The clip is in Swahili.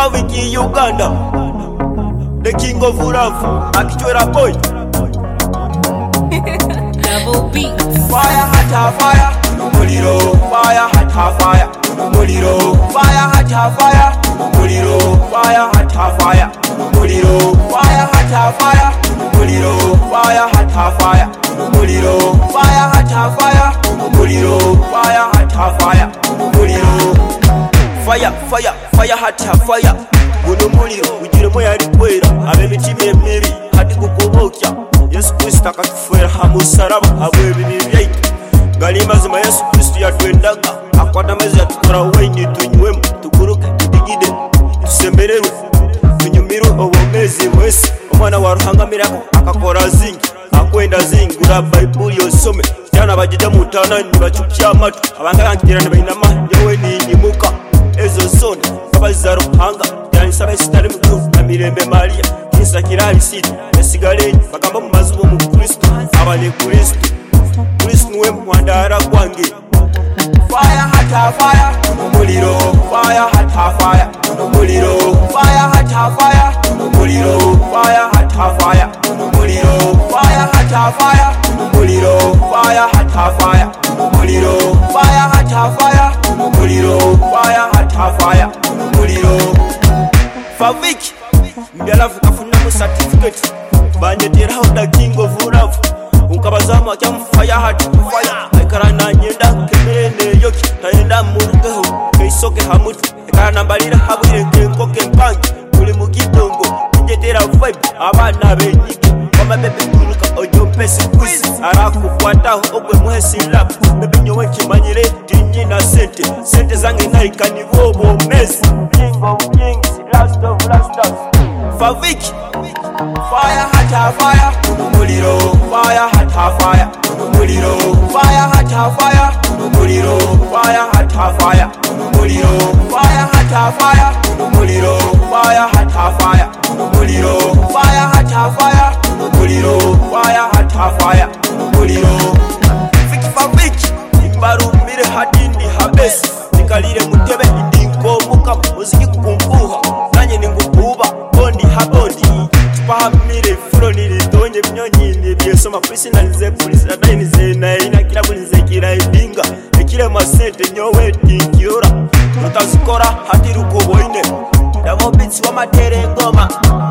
Faviki Uganda, the king of love, Akichwera boy. Double beats. Fire hot fire, muliro. Fire hot fire, muliro. Fire hot fire, muliro. Fire hot fire, muliro. Fire hot fire, muliro. Fire hot fire, muliro. Fire hot fire, muliro. Fire hot fire, muliro. Fire, fire, fire hot fire. Guno muliro ugiremo yari kwera abemitima emibi hadi gukobokya Yesu Kristo akatufera hamusaraba abwe bibi byaitu ngali mazima Yesu Kristo yatwendaga akwata mezi yatukora waini tunywemu tukuruke tudigide tusembererwe tunyumirwe obomezi mwesi omwana wa Ruhanga mirako akakora zingi akwenda zingura Bible yosome cyana bagide mutana nibacukya amatu abanga nkirana bayinama yewe ninyimuka ezo zone abaza Ruhanga yanisaba sitari mu na Mirembe Maria kisa kirali siti esigale bagamba mu mazubo mu Kristo abane Kristo niwe mwandara kwange. Fire hot fire, muliro. Fire hot fire, muliro. Fire hot fire, muliro. Fire hot fire, muliro. Fire hot fire, muliro. Fire hot fire, muliro. Fire hot fire, muliro. Fire hot fire, muliro. Faviki mbyalavu kafuna mu certificate banjetera the king of love unkabazama kya fire hot fire ekarana nyenda kemene yoki tayenda murugeho keisoke hamutu ekarana mbalira habwire kenko kempangi kuli mu kidongo njetera vibe abana benyike bamabebe kuruka ojo pesi quiz arakukwataho ogwe mwesi lap bebe nyowe kimanyire dinyi na sente zange naikani bobo mesi king of kings last of lasters Faviki Fire hot fire, muliro. Fire hot fire, muliro. Fire hot fire, muliro. Fire hot fire, muliro. Fire hot fire, muliro. Fire hot fire, muliro. Fire hot fire, muliro. Fire hot fire, muliro. Fiki Faviki imbarumire hadindi habesi nikalire mutebe indinko muka muziki kukumbuha nanye ningububa bondi habondi tupahamire fulo nilitonye mnyonyi nibyesoma personalize police adainize na ina kila bulize kila ibinga ekile masente nyowe tinkiora tutazikora hadi rukuboine damo beats wa matere ngoma